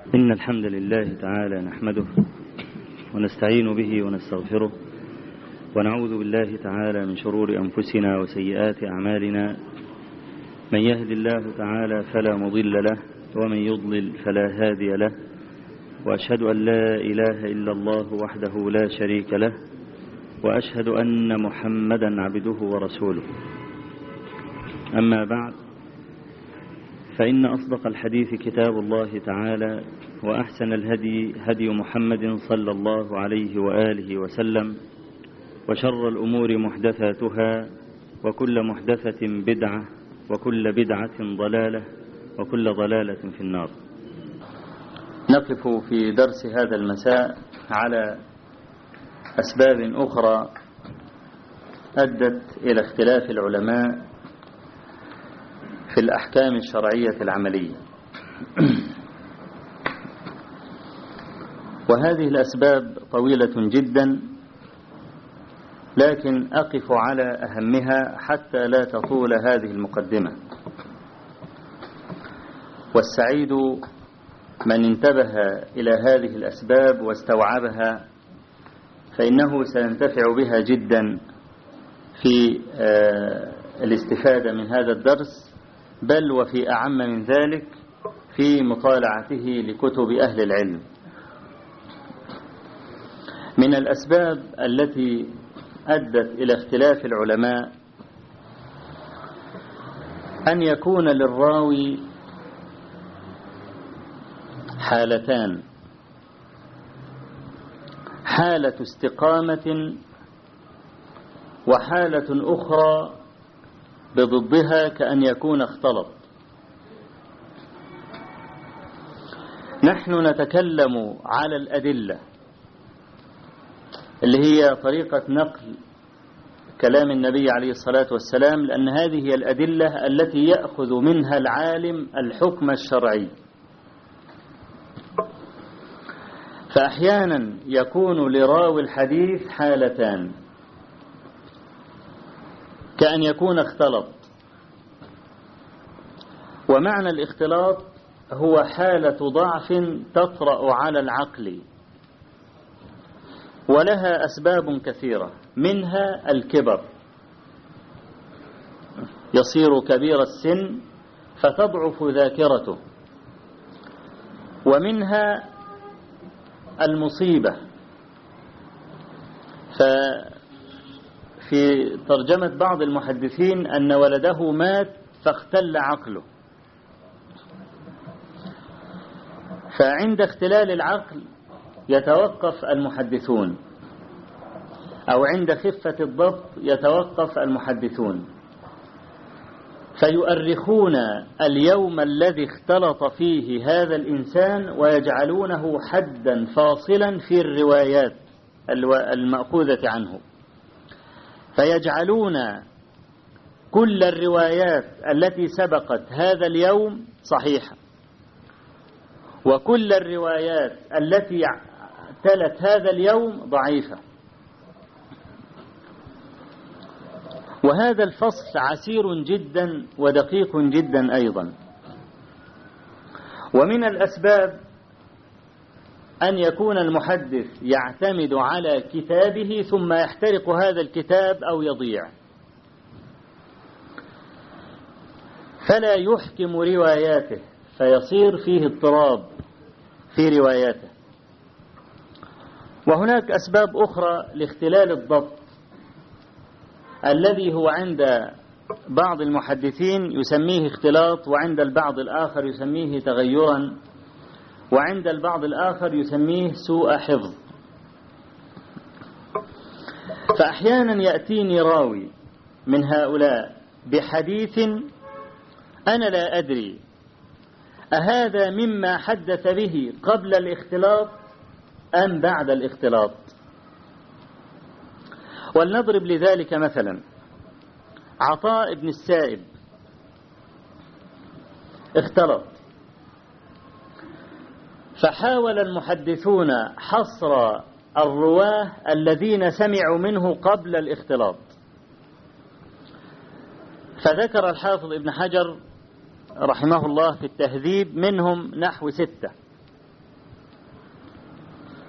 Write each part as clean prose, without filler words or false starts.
إن الحمد لله تعالى نحمده ونستعين به ونستغفره ونعوذ بالله تعالى من شرور أنفسنا وسيئات أعمالنا. من يهد الله تعالى فلا مضل له ومن يضلل فلا هادي له، وأشهد أن لا إله إلا الله وحده لا شريك له، وأشهد أن محمدا عبده ورسوله. أما بعد، فإن أصدق الحديث كتاب الله تعالى، وأحسن الهدي هدي محمد صلى الله عليه وآله وسلم، وشر الأمور محدثاتها، وكل محدثة بدعة، وكل بدعة ضلالة، وكل ضلالة في النار. نقف في درس هذا المساء على أسباب أخرى أدت إلى اختلاف العلماء في الأحكام الشرعية العملية. وهذه الأسباب طويلة جدا، لكن أقف على أهمها حتى لا تطول هذه المقدمة. والسعيد من انتبه إلى هذه الأسباب واستوعبها، فإنه سينتفع بها جدا في الاستفادة من هذا الدرس، بل وفي أعم من ذلك في مطالعته لكتب أهل العلم. من الأسباب التي أدت إلى اختلاف العلماء أن يكون للراوي حالتان: حالة استقامة، وحالة أخرى بضدها كأن يكون اختلط. نحن نتكلم على الأدلة اللي هي طريقة نقل كلام النبي عليه الصلاة والسلام، لأن هذه هي الأدلة التي يأخذ منها العالم الحكم الشرعي. فأحيانا يكون لراوي الحديث حالتان كأن يكون اختلط. ومعنى الاختلاط هو حالة ضعف تطرأ على العقل، ولها أسباب كثيرة، منها الكبر، يصير كبير السن فتضعف ذاكرته، ومنها المصيبة. ففي ترجمة بعض المحدثين أن ولده مات فاختل عقله. فعند اختلال العقل يتوقف المحدثون، أو عند خفة الضبط يتوقف المحدثون، فيؤرخون اليوم الذي اختلط فيه هذا الإنسان ويجعلونه حدا فاصلا في الروايات المأخوذة عنه، فيجعلون كل الروايات التي سبقت هذا اليوم صحيحة، وكل الروايات التي تلت هذا اليوم ضعيفة. وهذا الفصل عسير جدا ودقيق جدا أيضا. ومن الأسباب أن يكون المحدث يعتمد على كتابه ثم يحترق هذا الكتاب أو يضيع، فلا يحكم رواياته، فيصير فيه اضطراب في رواياته. وهناك أسباب أخرى لاختلال الضبط، الذي هو عند بعض المحدثين يسميه اختلاط، وعند البعض الآخر يسميه تغيرا، وعند البعض الآخر يسميه سوء حفظ. فأحيانا يأتيني راوي من هؤلاء بحديث أنا لا أدري أهذا مما حدث به قبل الاختلاط أم بعد الاختلاط. ولنضرب لذلك مثلا: عطاء بن السائب اختلط، فحاول المحدثون حصر الرواه الذين سمعوا منه قبل الاختلاط، فذكر الحافظ ابن حجر رحمه الله في التهذيب منهم نحو 6،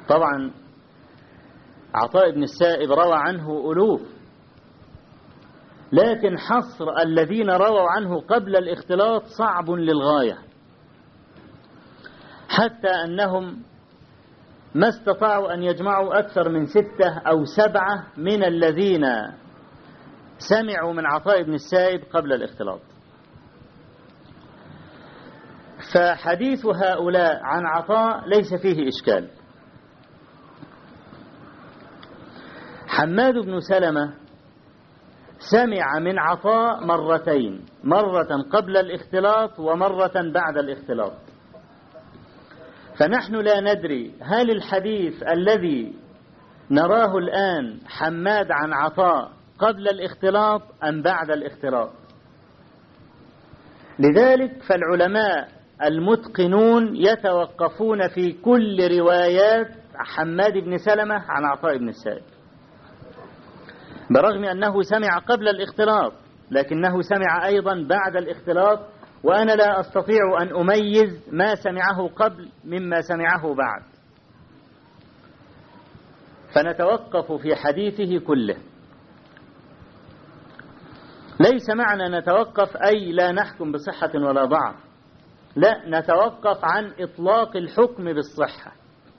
طبعا عطاء بن السائب روى عنه ألوف، لكن حصر الذين رووا عنه قبل الاختلاط صعب للغاية، حتى أنهم ما استطاعوا أن يجمعوا أكثر من 6 أو 7 من الذين سمعوا من عطاء بن السائب قبل الاختلاط. فحديث هؤلاء عن عطاء ليس فيه إشكال. حماد بن سلمة سمع من عطاء مرتين، مرة قبل الاختلاط ومرة بعد الاختلاط، فنحن لا ندري هل الحديث الذي نراه الآن حماد عن عطاء قبل الاختلاط أم بعد الاختلاط. لذلك فالعلماء المتقنون يتوقفون في كل روايات حماد بن سلمة عن عطاء بن السائب، برغم أنه سمع قبل الاختلاط لكنه سمع أيضا بعد الاختلاط، وأنا لا أستطيع أن أميز ما سمعه قبل مما سمعه بعد، فنتوقف في حديثه كله. ليس معنى نتوقف أي لا نحكم بصحة ولا ضعف، لا، نتوقف عن إطلاق الحكم بالصحة.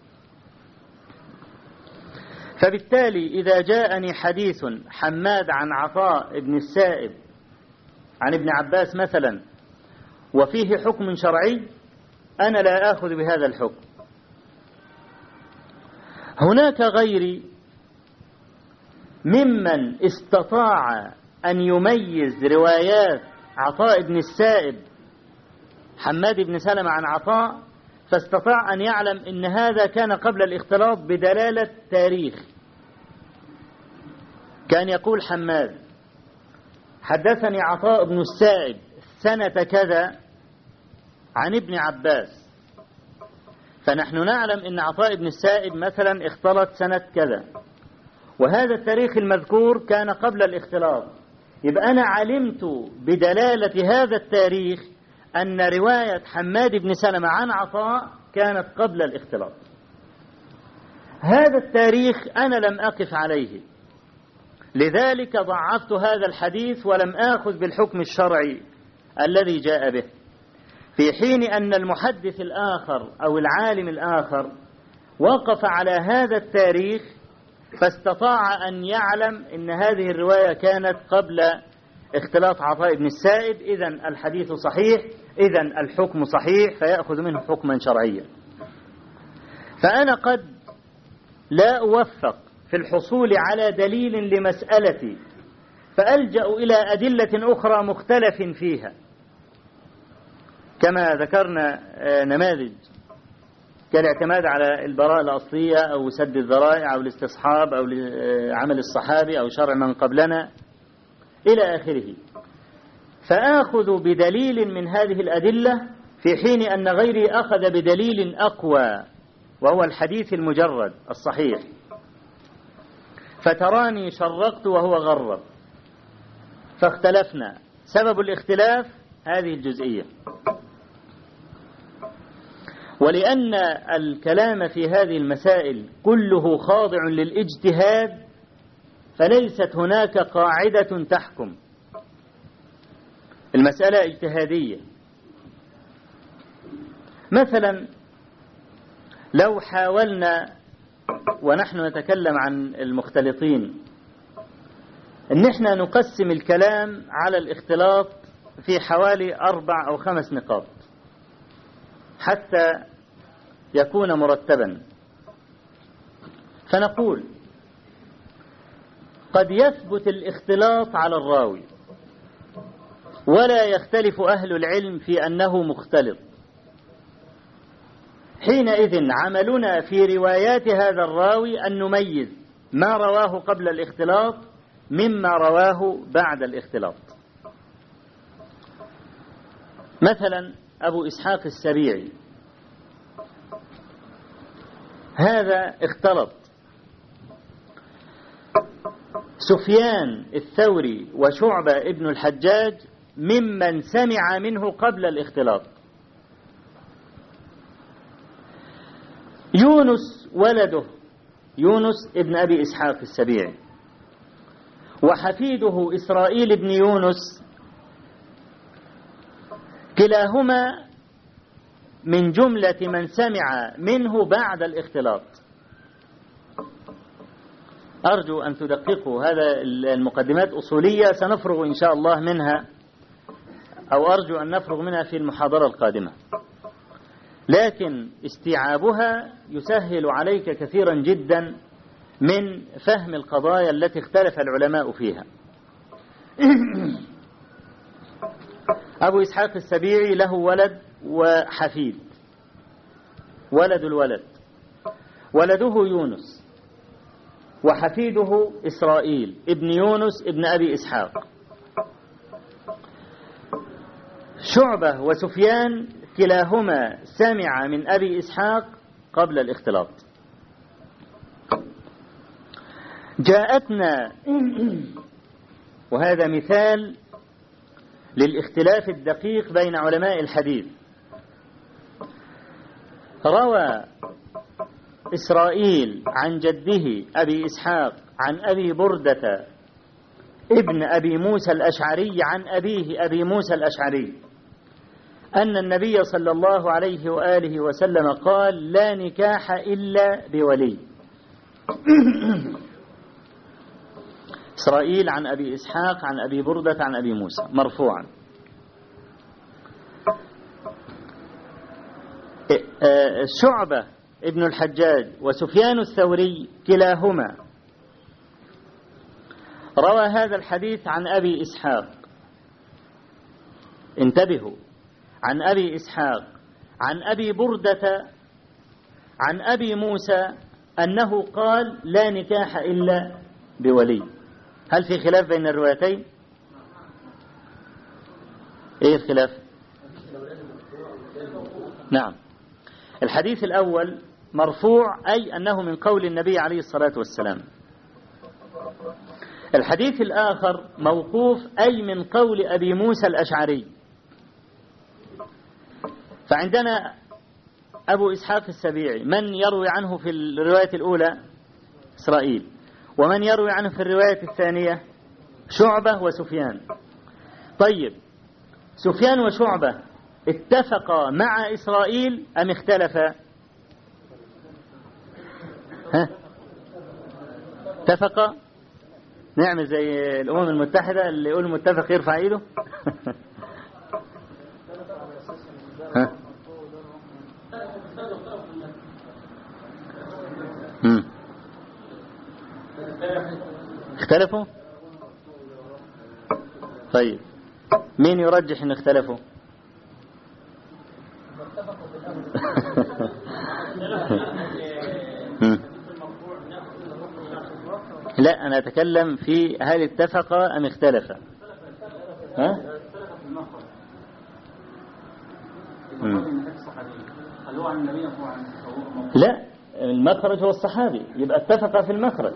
فبالتالي إذا جاءني حديث حماد عن عطاء بن السائب عن ابن عباس مثلا وفيه حكم شرعي، أنا لا آخذ بهذا الحكم. هناك غيري ممن استطاع أن يميز روايات عطاء بن السائب حماد بن سلمة عن عطاء، فاستطاع أن يعلم إن هذا كان قبل الاختلاط بدلالة تاريخ. كان يقول حماد: حدثني عطاء بن السائب سنة كذا عن ابن عباس، فنحن نعلم إن عطاء بن السائب مثلا اختلط سنة كذا، وهذا التاريخ المذكور كان قبل الاختلاط، يبقى أنا علمت بدلالة هذا التاريخ أن رواية حماد بن سلمة عن عطاء كانت قبل الاختلاط. هذا التاريخ أنا لم أقف عليه، لذلك ضعفت هذا الحديث ولم آخذ بالحكم الشرعي الذي جاء به، في حين أن المحدث الآخر أو العالم الآخر وقف على هذا التاريخ فاستطاع أن يعلم أن هذه الرواية كانت قبل اختلاط عطاء بن السائب، إذن الحديث صحيح، إذن الحكم صحيح، فيأخذ منه حكما شرعيا. فأنا قد لا أوفق في الحصول على دليل لمسألتي، فألجأ إلى أدلة أخرى مختلف فيها، كما ذكرنا نماذج كالاعتماد على البراءة الأصلية أو سد الذرائع أو الاستصحاب أو عمل الصحابي أو شرع من قبلنا إلى آخره، فآخذ بدليل من هذه الأدلة في حين أن غيري أخذ بدليل أقوى وهو الحديث المجرد الصحيح، فتراني شرقت وهو غرب، فاختلفنا. سبب الاختلاف هذه الجزئية. ولأن الكلام في هذه المسائل كله خاضع للاجتهاد، فليست هناك قاعدة تحكم، المسألة اجتهادية. مثلا لو حاولنا ونحن نتكلم عن المختلطين ان احنا نقسم الكلام على الاختلاط في حوالي 4 أو 5 نقاط حتى يكون مرتبا، فنقول: قد يثبت الاختلاط على الراوي ولا يختلف أهل العلم في أنه مختلط، حينئذ عملنا في روايات هذا الراوي أن نميز ما رواه قبل الاختلاط مما رواه بعد الاختلاط. مثلا أبو إسحاق السبيعي هذا اختلط. سفيان الثوري وشعبة ابن الحجاج ممن سمع منه قبل الاختلاط. يونس ولده يونس ابن أبي إسحاق السبيعي، وحفيده إسرائيل بن يونس، كلاهما من جملة من سمع منه بعد الاختلاط. أرجو أن تدققوا، هذا المقدمات أصولية سنفرغ إن شاء الله منها، أو أرجو أن نفرغ منها في المحاضرة القادمة، لكن استيعابها يسهل عليك كثيرا جدا من فهم القضايا التي اختلف العلماء فيها. أبو إسحاق السبيعي له ولد وحفيد. ولد الولد ولده يونس، وحفيده إسرائيل ابن يونس ابن أبي إسحاق. شعبة وسفيان كلاهما سمع من أبي إسحاق قبل الاختلاط. جاءتنا، وهذا مثال للاختلاف الدقيق بين علماء الحديث، روى إسرائيل عن جده أبي إسحاق عن أبي بردة ابن أبي موسى الأشعري عن أبيه أبي موسى الأشعري أن النبي صلى الله عليه وآله وسلم قال: لا نكاح إلا بولي. إسرائيل عن أبي إسحاق عن أبي بردة عن أبي موسى مرفوعا. شعبة ابن الحجاج وسفيان الثوري كلاهما روى هذا الحديث عن أبي إسحاق، انتبهوا، عن أبي إسحاق عن أبي بردة عن أبي موسى أنه قال: لا نكاح إلا بولي. هل في خلاف بين الروايتين؟ إيه الخلاف؟ نعم، الحديث الأول مرفوع، أي أنه من قول النبي عليه الصلاة والسلام. الحديث الآخر موقوف، أي من قول أبي موسى الأشعري. فعندنا أبو إسحاق السبيعي من يروي عنه في الرواية الأولى؟ إسرائيل. ومن يروي عنه في الرواية الثانية؟ شعبة وسفيان. طيب، سفيان وشعبة اتفقا مع إسرائيل أم اختلفا؟ اتفقا. نعمل زي الأمم المتحدة اللي يقول متفق يرفع ايده. اختلفوا. طيب، مين يرجح ان اختلفوا؟ لا، أنا أتكلم في هل اتفق أم اختلف. لا، المخرج هو الصحابي، يبقى اتفق في المخرج.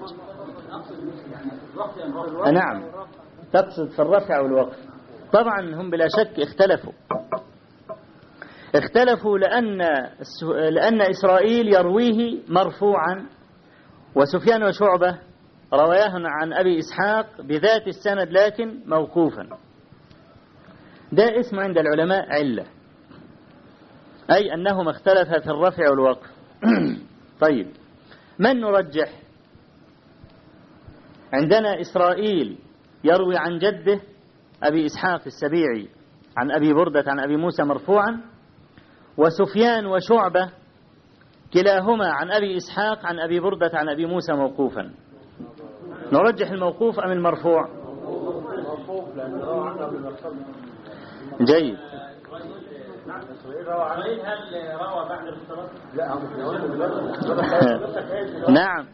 نعم، تقصد في الرفع والوقف. طبعا هم بلا شك اختلفوا لأن إسرائيل يرويه مرفوعا، وسفيان وشعبة رواياه عن أبي إسحاق بذات السند لكن موقوفا. ده اسم عند العلماء علة، أي أنهما اختلفا في الرفع والوقف. طيب، من نرجح؟ عندنا إسرائيل يروي عن جده أبي إسحاق السبيعي عن أبي بردة عن أبي موسى مرفوعا، وسفيان وشعبة كلاهما عن أبي إسحاق عن أبي بردة عن أبي موسى موقوفا. نرجح الموقوف أم المرفوع؟ جيد. نعم.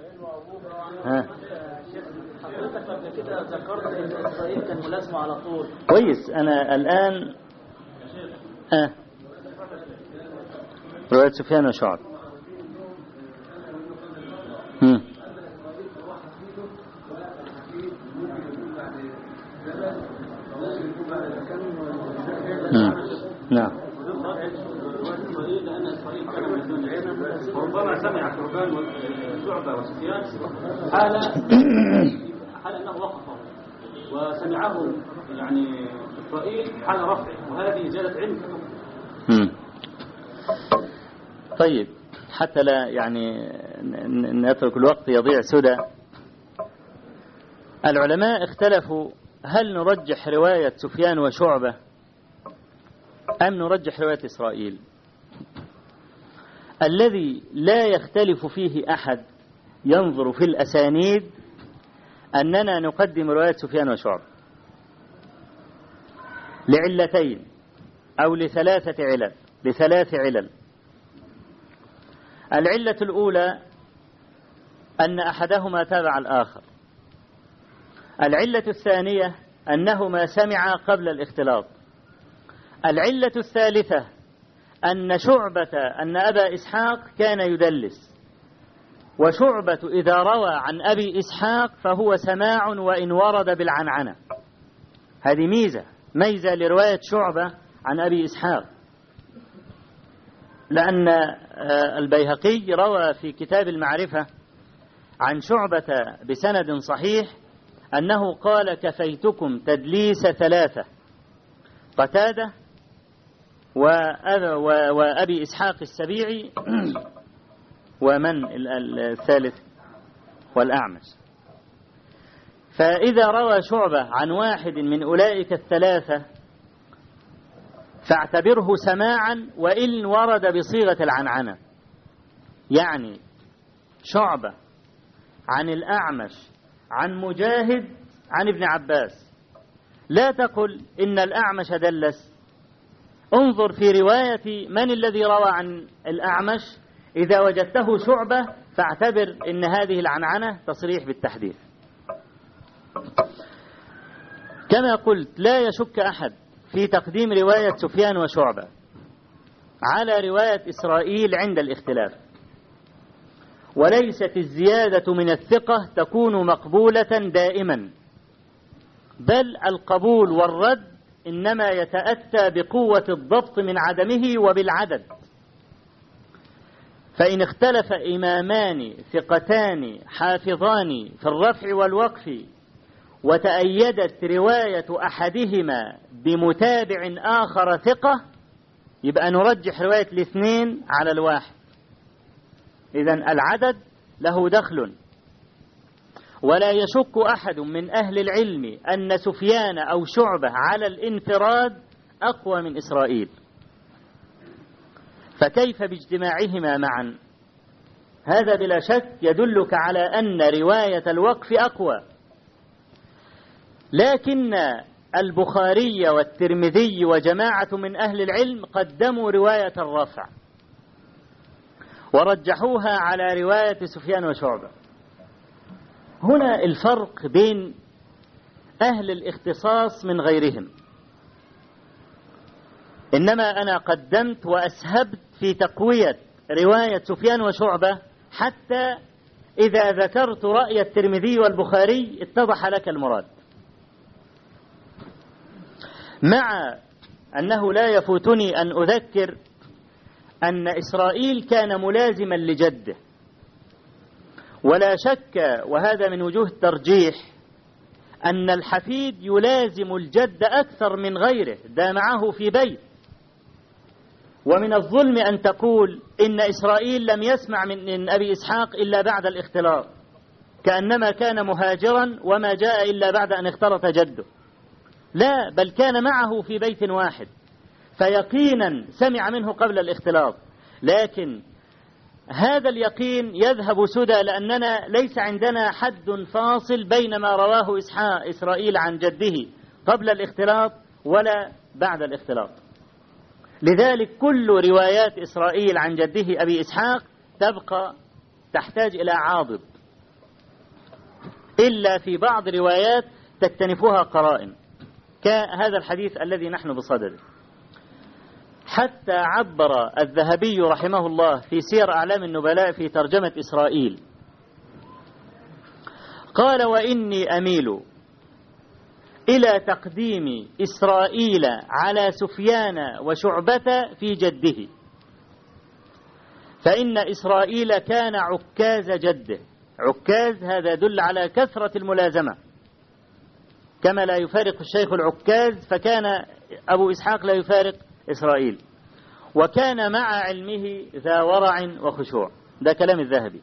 كويس. أنا الآن رواية سفيان وشعب. نعم. وربما سمع ثعبان شعبة وسفيان حال أنه وقفه وسمعه يعني إسرائيل حال رفعه، وهذه زادت علم. طيب، حتى لا يعني نترك الوقت يضيع سدى، العلماء اختلفوا هل نرجح رواية سفيان وشعبة أم نرجح رواية إسرائيل. الذي لا يختلف فيه أحد ينظر في الأسانيد أننا نقدم رواية سفيان وشعبة لعلتين أو لثلاث علل. العلة الأولى أن أحدهما تابع الآخر. العلة الثانية أنهما سمعا قبل الاختلاط. العلة الثالثة أن أبا إسحاق كان يدلس، وشعبة إذا روى عن أبي إسحاق فهو سماع وإن ورد بالعنعنة. هذه ميزة لرواية شعبة عن أبي إسحاق، لأن البيهقي روى في كتاب المعرفة عن شعبة بسند صحيح أنه قال: كفيتكم تدليس ثلاثة، قتادة وأبي إسحاق السبيعي ومن الثالث والأعمش. فإذا روى شعبة عن واحد من أولئك الثلاثة فاعتبره سماعا وإن ورد بصيغة العنعنة. يعني شعبة عن الأعمش عن مجاهد عن ابن عباس، لا تقل إن الأعمش دلس، انظر في رواية من الذي روى عن الأعمش. إذا وجدته شعبة فاعتبر إن هذه العنعنة تصريح بالتحديث. كما قلت، لا يشك أحد في تقديم رواية سفيان وشعبة على رواية إسرائيل عند الاختلاف، وليست الزيادة من الثقة تكون مقبولة دائما، بل القبول والرد إنما يتأتى بقوة الضبط من عدمه وبالعدد. فإن اختلف إمامان ثقتان حافظان في الرفع والوقف وتأيدت رواية أحدهما بمتابع آخر ثقة، يبقى نرجح رواية الاثنين على الواحد. إذن العدد له دخل. ولا يشك أحد من أهل العلم أن سفيان أو شعبة على الانفراد أقوى من إسرائيل، فكيف باجتماعهما معا؟ هذا بلا شك يدلك على أن رواية الوقف أقوى. لكن البخاري والترمذي وجماعة من أهل العلم قدموا رواية الرفع ورجحوها على رواية سفيان وشعبة. هنا الفرق بين أهل الاختصاص من غيرهم. إنما أنا قدمت وأسهبت في تقوية رواية سفيان وشعبة حتى إذا ذكرت رأي الترمذي والبخاري اتضح لك المراد. مع أنه لا يفوتني أن أذكر أن إسرائيل كان ملازما لجده، ولا شك وهذا من وجوه الترجيح أن الحفيد يلازم الجد أكثر من غيره، ده معه في بيت. ومن الظلم أن تقول إن إسرائيل لم يسمع من أبي إسحاق إلا بعد الاختلاط، كأنما كان مهاجرا وما جاء إلا بعد أن اختلط جده. لا، بل كان معه في بيت واحد، فيقينا سمع منه قبل الاختلاط. لكن هذا اليقين يذهب سدى، لأننا ليس عندنا حد فاصل بين ما رواه إسرائيل عن جده قبل الاختلاط ولا بعد الاختلاط. لذلك كل روايات إسرائيل عن جده أبي إسحاق تبقى تحتاج إلى عاضد، إلا في بعض روايات تكتنفها قرائن كهذا الحديث الذي نحن بصدده. حتى عبر الذهبي رحمه الله في سير أعلام النبلاء في ترجمة إسرائيل، قال: وإني أميل إلى تقديم إسرائيل على سفيان وشعبة في جده، فإن إسرائيل كان عكاز جده. عكاز هذا يدل على كثرة الملازمة، كما لا يفارق الشيخ العكاز فكان أبو إسحاق لا يفارق إسرائيل. وكان مع علمه ذا ورع وخشوع. ده كلام الذهبي،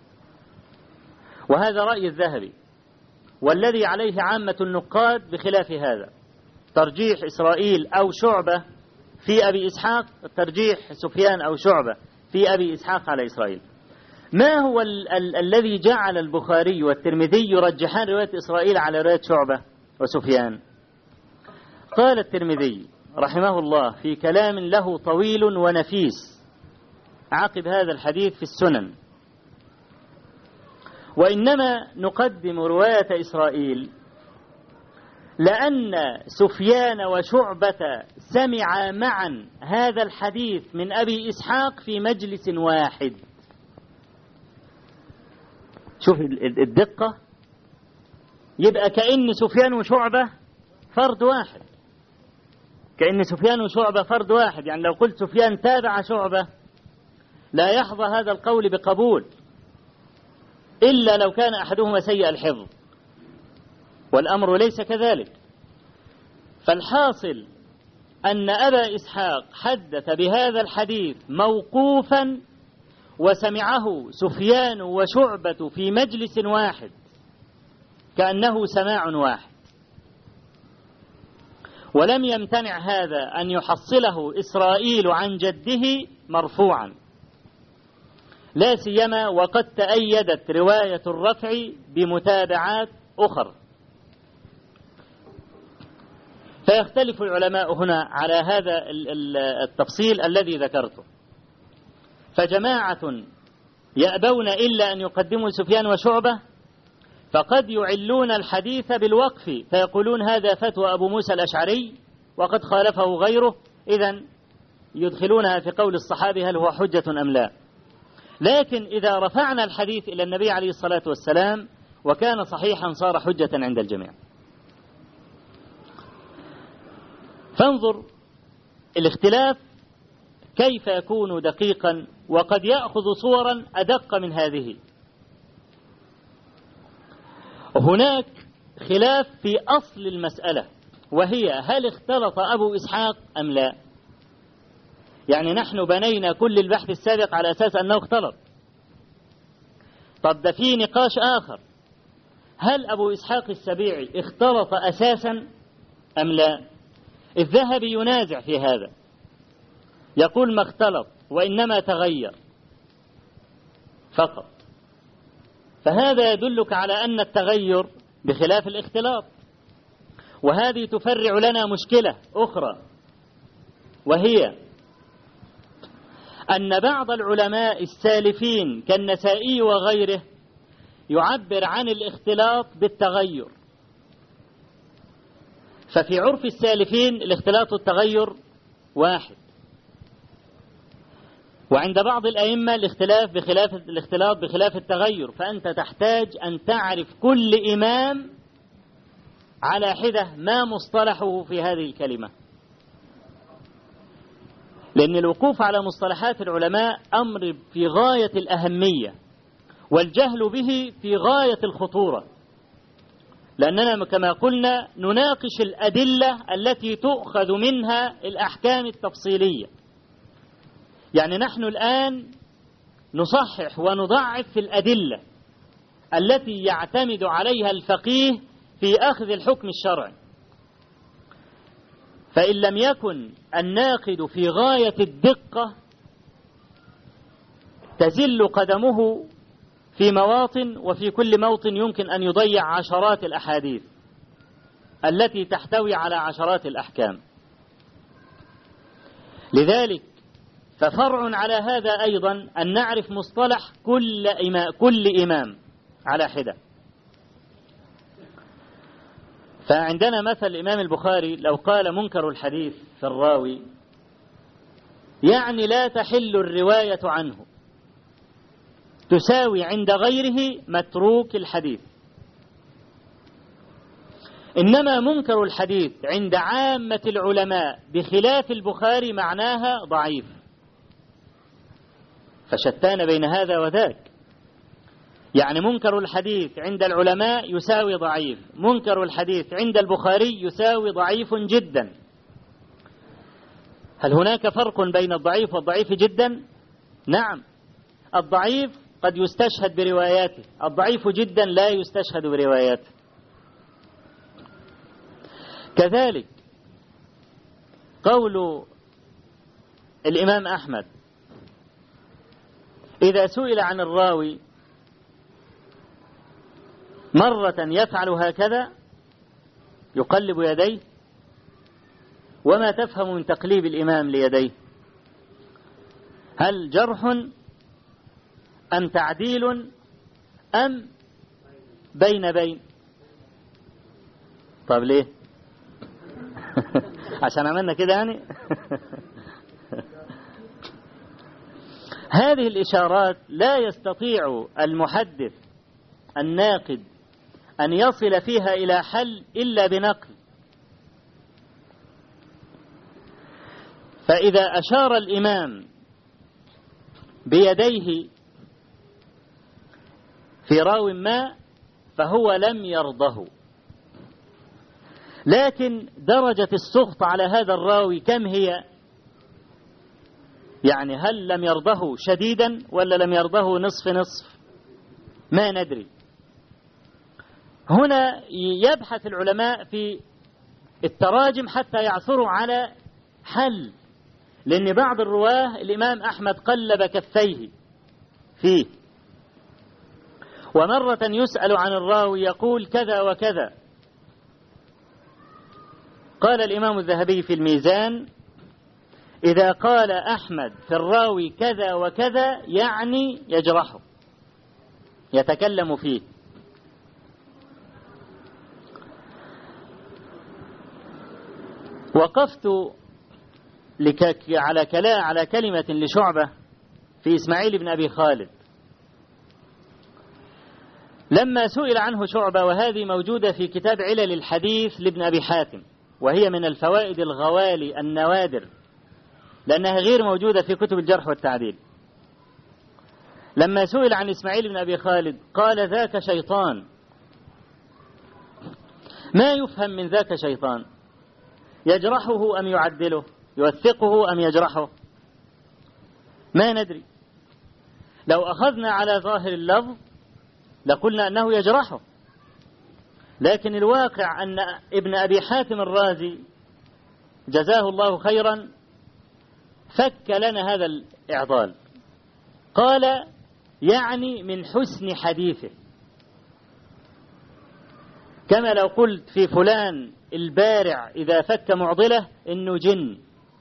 وهذا رأي الذهبي، والذي عليه عامة النقاد بخلاف هذا. ترجيح إسرائيل أو شعبة في أبي إسحاق، ترجيح سفيان أو شعبة في أبي إسحاق على إسرائيل. ما هو الذي جعل البخاري والترمذي يرجحان رواية إسرائيل على رواية شعبة وسفيان؟ قال الترمذي رحمه الله في كلام له طويل ونفيس عقب هذا الحديث في السنن: وإنما نقدم رواية إسرائيل لأن سفيان وشعبة سمعا معا هذا الحديث من أبي إسحاق في مجلس واحد. شوف الدقة، يبقى كأن سفيان وشعبة فرد واحد، كأن سفيان وشعبة فرد واحد. يعني لو قلت سفيان تابع شعبة لا يحظى هذا القول بقبول إلا لو كان أحدهما سيء الحفظ، والأمر ليس كذلك. فالحاصل أن أبا إسحاق حدث بهذا الحديث موقوفا وسمعه سفيان وشعبة في مجلس واحد كأنه سماع واحد، ولم يمتنع هذا أن يحصله إسرائيل عن جده مرفوعا، لا سيما وقد تأيدت رواية الرفع بمتابعات أخرى. فيختلف العلماء هنا على هذا التفصيل الذي ذكرته. فجماعة يأبون إلا أن يقدموا سفيان وشعبة، فقد يعلون الحديث بالوقف فيقولون هذا فتوى أبو موسى الأشعري وقد خالفه غيره، إذن يدخلونها في قول الصحابي هل هو حجة أم لا. لكن إذا رفعنا الحديث إلى النبي عليه الصلاة والسلام وكان صحيحا صار حجة عند الجميع. فانظر الاختلاف كيف يكون دقيقا، وقد يأخذ صورا أدق من هذه. هناك خلاف في أصل المسألة، وهي هل اختلط أبو إسحاق أم لا؟ يعني نحن بنينا كل البحث السابق على أساس أنه اختلط. طب ده في نقاش آخر، هل أبو إسحاق السبيعي اختلط أساسا أم لا؟ الذهبي ينازع في هذا، يقول ما اختلط وإنما تغير فقط. فهذا يدلك على أن التغير بخلاف الاختلاط. وهذه تفرع لنا مشكلة أخرى، وهي أن بعض العلماء السالفين كالنسائي وغيره يعبر عن الاختلاط بالتغير. ففي عرف السالفين الاختلاط والتغير واحد، وعند بعض الأئمة الاختلاط بخلاف التغير. فأنت تحتاج أن تعرف كل إمام على حدة ما مصطلحه في هذه الكلمة، لأن الوقوف على مصطلحات العلماء أمر في غاية الأهمية، والجهل به في غاية الخطورة، لأننا كما قلنا نناقش الأدلة التي تؤخذ منها الأحكام التفصيلية. يعني نحن الآن نصحح ونضعف في الأدلة التي يعتمد عليها الفقيه في أخذ الحكم الشرعي. فإن لم يكن الناقد في غاية الدقة تزل قدمه في مواطن، وفي كل موطن يمكن أن يضيع عشرات الأحاديث التي تحتوي على عشرات الأحكام. لذلك ففرع على هذا أيضا أن نعرف مصطلح كل إمام على حدة. فعندنا مثل الإمام البخاري لو قال منكر الحديث في الراوي يعني لا تحل الرواية عنه، تساوي عند غيره متروك الحديث. إنما منكر الحديث عند عامة العلماء بخلاف البخاري معناها ضعيف. فشتان بين هذا وذاك. يعني منكر الحديث عند العلماء يساوي ضعيف، منكر الحديث عند البخاري يساوي ضعيف جدا. هل هناك فرق بين الضعيف والضعيف جدا؟ نعم، الضعيف قد يستشهد برواياته، الضعيف جدا لا يستشهد برواياته. كذلك قول الإمام أحمد إذا سئل عن الراوي مرة يفعل هكذا يقلب يديه، وما تفهم من تقليب الإمام ليديه؟ هل جرح أم تعديل أم بين؟ طب ليه؟ عشان عملنا كده يعني؟ هذه الإشارات لا يستطيع المحدث الناقد أن يصل فيها إلى حل إلا بنقل. فإذا أشار الإمام بيديه في راو ما فهو لم يرضه، لكن درجة السخط على هذا الراوي كم هي؟ يعني هل لم يرضه شديدا ولا لم يرضه نصف نصف؟ ما ندري. هنا يبحث العلماء في التراجم حتى يعثروا على حل، لأن بعض الرواه الإمام أحمد قلب كفيه فيه، ومرة يسأل عن الراوي يقول كذا وكذا. قال الإمام الذهبي في الميزان إذا قال أحمد في الراوي كذا وكذا يعني يجرحه، يتكلم فيه. وقفت على كلمة لشعبة في إسماعيل بن أبي خالد لما سئل عنه شعبة، وهذه موجودة في كتاب علل الحديث لابن أبي حاتم، وهي من الفوائد الغوالي النوادر لأنها غير موجودة في كتب الجرح والتعديل. لما سئل عن إسماعيل بن أبي خالد قال ذاك شيطان. ما يفهم من ذاك شيطان؟ يجرحه أم يعدله؟ يوثقه أم يجرحه؟ ما ندري. لو أخذنا على ظاهر اللفظ لقلنا أنه يجرحه، لكن الواقع أن ابن أبي حاتم الرازي جزاه الله خيرا فك لنا هذا الإعضال. قال يعني من حسن حديثه، كما لو قلت في فلان البارع إذا فك معضله إنه جن.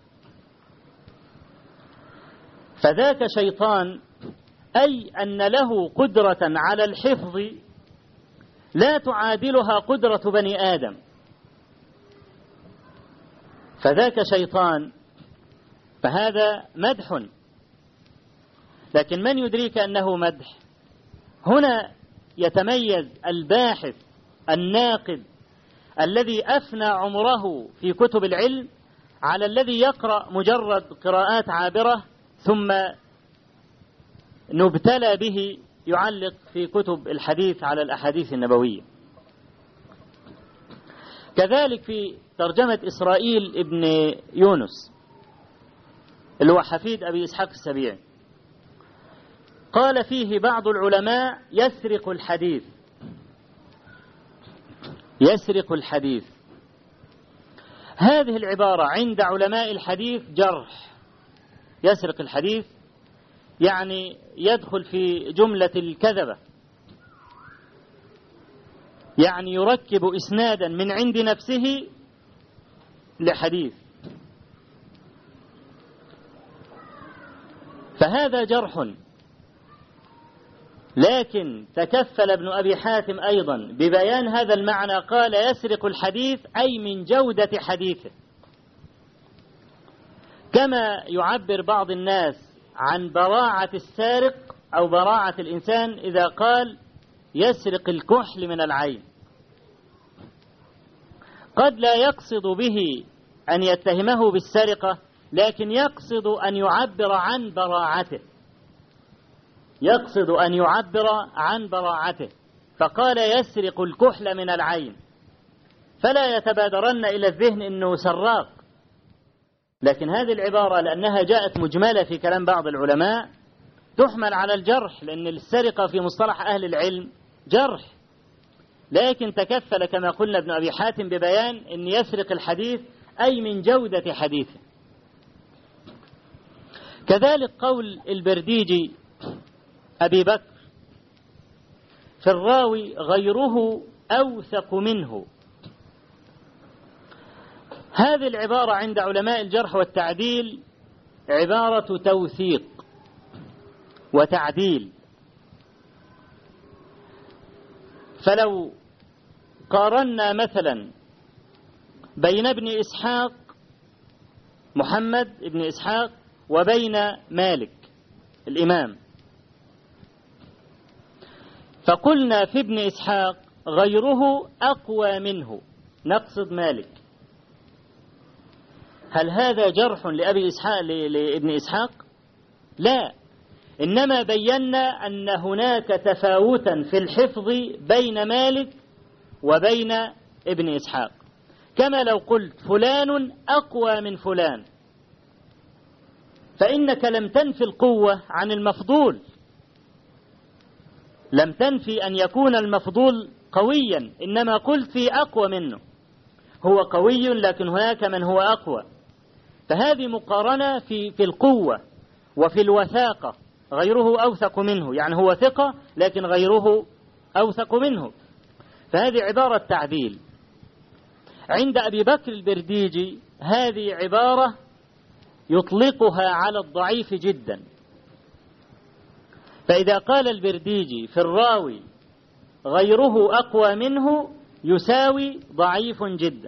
فذاك شيطان، أي أن له قدرة على الحفظ لا تعادلها قدرة بني آدم. فذاك شيطان، فهذا مدح، لكن من يدريك أنه مدح؟ هنا يتميز الباحث الناقد الذي أفنى عمره في كتب العلم على الذي يقرأ مجرد قراءات عابرة ثم نبتلى به يعلق في كتب الحديث على الأحاديث النبوية. كذلك في ترجمة إسرائيل ابن يونس اللي هو حفيد أبي إسحاق السبيعي، قال فيه بعض العلماء يسرق الحديث. يسرق الحديث، هذه العبارة عند علماء الحديث جرح. يسرق الحديث يعني يدخل في جملة الكذبة، يعني يركب إسنادا من عند نفسه لحديث، فهذا جرح. لكن تكفل ابن أبي حاتم أيضا ببيان هذا المعنى، قال يسرق الحديث أي من جودة حديثه، كما يعبر بعض الناس عن براعة السارق أو براعة الإنسان إذا قال يسرق الكحل من العين. قد لا يقصد به أن يتهمه بالسرقة، لكن يقصد أن يعبر عن براعته. يقصد أن يعبر عن براعته، فقال يسرق الكحل من العين، فلا يتبادرن إلى الذهن أنه سراق. لكن هذه العبارة لأنها جاءت مجملة في كلام بعض العلماء تحمل على الجرح، لأن السرقة في مصطلح أهل العلم جرح، لكن تكفل كما قلنا ابن أبي حاتم ببيان أن يسرق الحديث أي من جودة حديثه. كذلك قول البرديجي أبي بكر في الراوي غيره أوثق منه، هذه العبارة عند علماء الجرح والتعديل عبارة توثيق وتعديل. فلو قارنا مثلا بين ابن إسحاق محمد ابن إسحاق وبين مالك الإمام، فقلنا في ابن إسحاق غيره أقوى منه، نقصد مالك، هل هذا جرح لابن إسحاق؟ لا، إنما بينا أن هناك تفاوتا في الحفظ بين مالك وبين ابن إسحاق، كما لو قلت فلان أقوى من فلان، فإنك لم تنفي القوة عن المفضول، لم تنفي أن يكون المفضول قويا، إنما قلت في أقوى منه، هو قوي لكن هناك من هو أقوى. فهذه مقارنة في القوة وفي الوثاقة، غيره أوثق منه، يعني هو ثقة لكن غيره أوثق منه، فهذه عبارة تعديل. عند أبي بكر البرديجي هذه عبارة يطلقها على الضعيف جدا، فإذا قال البرديجي في الراوي غيره أقوى منه يساوي ضعيف جدا.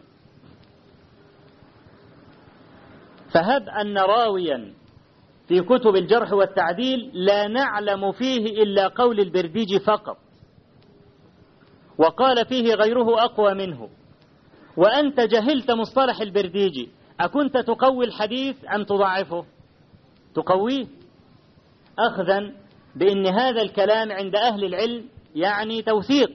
فهب أن راويا في كتب الجرح والتعديل لا نعلم فيه إلا قول البرديجي فقط، وقال فيه غيره أقوى منه، وأنت جهلت مصطلح البرديجي، أكنت تقوي الحديث أم تضعفه؟ تقويه، أخذا بأن هذا الكلام عند أهل العلم يعني توثيق.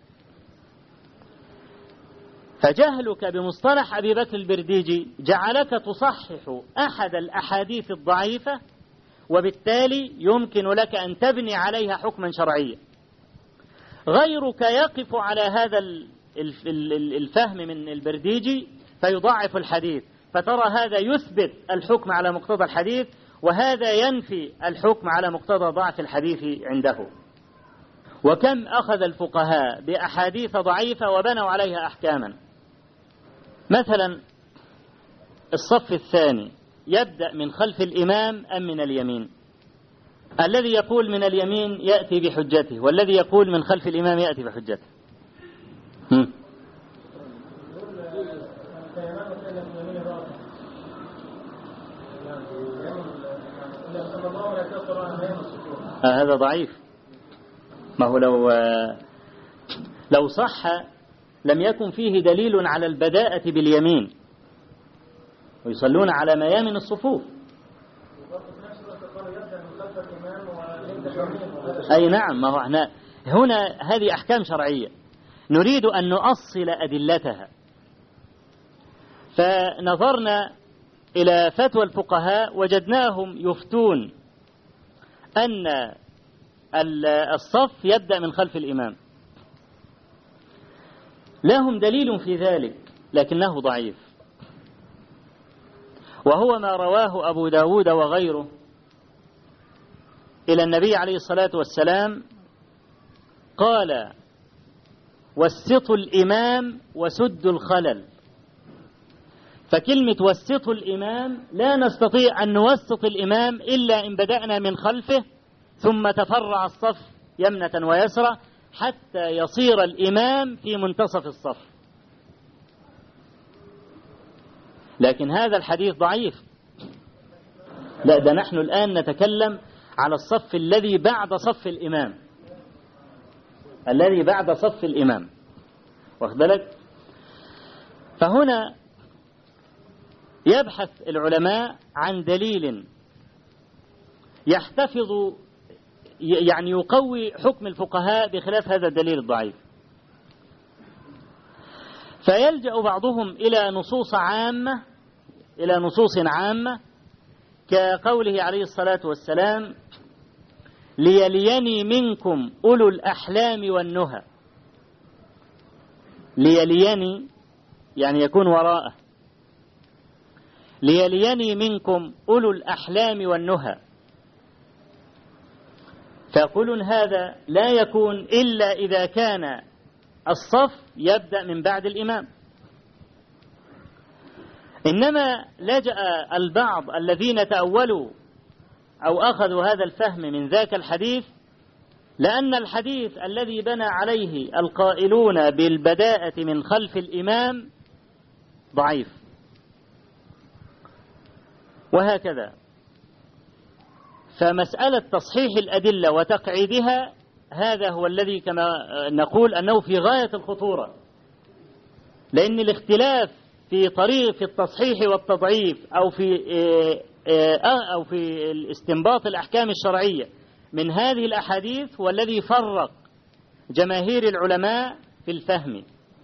فجهلك بمصطلح أبي بكر البرديجي جعلك تصحح أحد الأحاديث الضعيفة، وبالتالي يمكن لك أن تبني عليها حكما شرعيا. غيرك يقف على هذا الفهم من البرديجي فيضعف الحديث، فترى هذا يثبت الحكم على مقتضى الحديث، وهذا ينفي الحكم على مقتضى ضعف الحديث عنده. وكم أخذ الفقهاء بأحاديث ضعيفة وبنوا عليها أحكاما. مثلا الصف الثاني يبدأ من خلف الإمام أم من اليمين؟ الذي يقول من اليمين يأتي بحجته، والذي يقول من خلف الإمام يأتي بحجته. هذا ضعيف، ما هو لو صح لم يكن فيه دليل على البداءة باليمين، ويصلون على ميامن الصفوف. أي نعم، ما هو احنا هنا هذه أحكام شرعية نريد أن نؤصل أدلتها، فنظرنا إلى فتوى الفقهاء وجدناهم يفتون أن الصف يبدأ من خلف الإمام، لهم دليل في ذلك لكنه ضعيف، وهو ما رواه أبو داود وغيره إلى النبي عليه الصلاة والسلام قال: وسطوا الإمام وسدوا الخلل. فكلمة وسطوا الإمام لا نستطيع أن نوسط الإمام إلا إن بدأنا من خلفه ثم تفرع الصف يمنة ويسرى حتى يصير الإمام في منتصف الصف. لكن هذا الحديث ضعيف. لا، ده نحن الآن نتكلم على الصف الذي بعد صف الإمام، الذي بعد صف الإمام، واخد بالك؟ فهنا يبحث العلماء عن دليل يحتفظ يعني يقوي حكم الفقهاء بخلاف هذا الدليل الضعيف. فيلجأ بعضهم إلى نصوص عامة كقوله عليه الصلاة والسلام: ليليني منكم أولو الأحلام والنهى. ليليني يعني يكون وراءه، ليليني منكم أولو الأحلام والنهى. فيقولون هذا لا يكون إلا إذا كان الصف يبدأ من بعد الإمام. إنما لجأ البعض الذين تأولوا أو أخذوا هذا الفهم من ذاك الحديث، لأن الحديث الذي بنى عليه القائلون بالبداءة من خلف الإمام ضعيف، وهكذا. فمسألة تصحيح الأدلة وتقعيدها هذا هو الذي كما نقول أنه في غاية الخطورة، لأن الاختلاف في طريق التصحيح والتضعيف أو في الاستنباط الأحكام الشرعية من هذه الأحاديث هو الذي فرق جماهير العلماء في الفهم.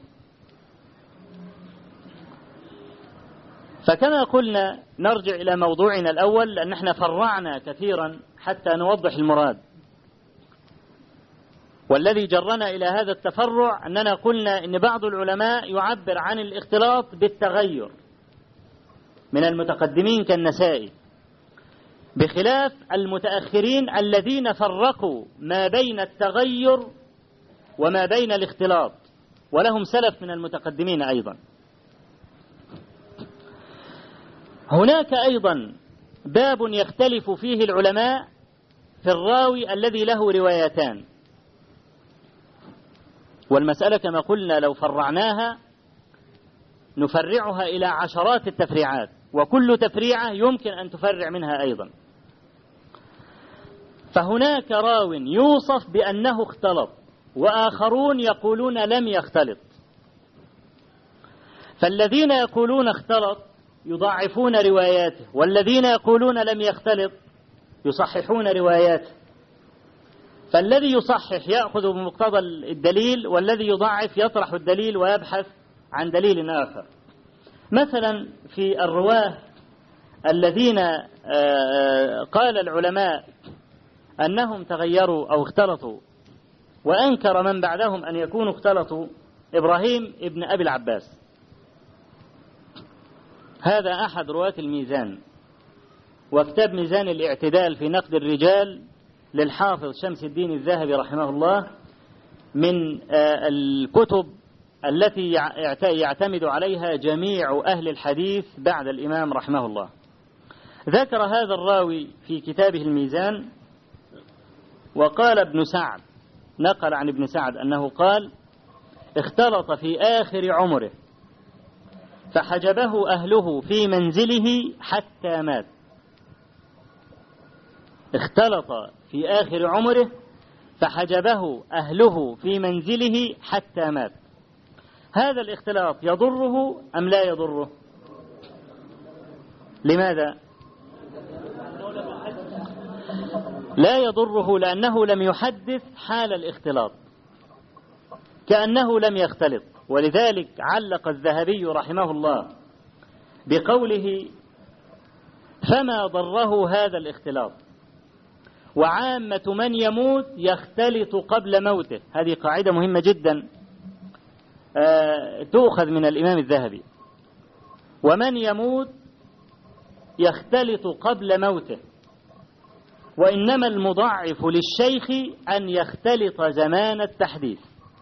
فكما قلنا نرجع إلى موضوعنا الأول، لأن احنا فرعنا كثيرا حتى نوضح المراد. والذي جرنا إلى هذا التفرع أننا قلنا إن بعض العلماء يعبر عن الاختلاط بالتغير من المتقدمين كالنسائي، بخلاف المتأخرين الذين فرقوا ما بين التغير وما بين الاختلاط، ولهم سلف من المتقدمين أيضا. هناك أيضا باب يختلف فيه العلماء في الراوي الذي له روايتان، والمسألة كما قلنا لو فرعناها نفرعها إلى عشرات التفريعات، وكل تفريعة يمكن أن تفرع منها أيضا. فهناك راو يوصف بأنه اختلط، وآخرون يقولون لم يختلط. فالذين يقولون اختلط يضعفون رواياته، والذين يقولون لم يختلط يصححون رواياته. فالذي يصحح يأخذ بمقتضى الدليل، والذي يضعف يطرح الدليل ويبحث عن دليل آخر. مثلا في الرواه الذين قال العلماء أنهم تغيروا أو اختلطوا، وأنكر من بعدهم أن يكونوا اختلطوا، إبراهيم ابن أبي العباس، هذا أحد رواة الميزان، وكتاب ميزان الاعتدال في نقد الرجال للحافظ شمس الدين الذهبي رحمه الله من الكتب التي يعتمد عليها جميع أهل الحديث بعد الإمام رحمه الله. ذكر هذا الراوي في كتابه الميزان، وقال ابن سعد، نقل عن ابن سعد أنه قال: اختلط في آخر عمره فحجبه أهله في منزله حتى مات. اختلط في آخر عمره فحجبه أهله في منزله حتى مات. هذا الاختلاط يضره أم لا يضره؟ لماذا؟ لا يضره لأنه لم يحدث حال الاختلاط، كأنه لم يختلط. ولذلك علق الذهبي رحمه الله بقوله: فما ضره هذا الاختلاط، وعامة من يموت يختلط قبل موته. هذه قاعدة مهمة جدا تؤخذ من الإمام الذهبي. ومن يموت يختلط قبل موته، وإنما المضاعف للشيخ أن يختلط زمان التحديث.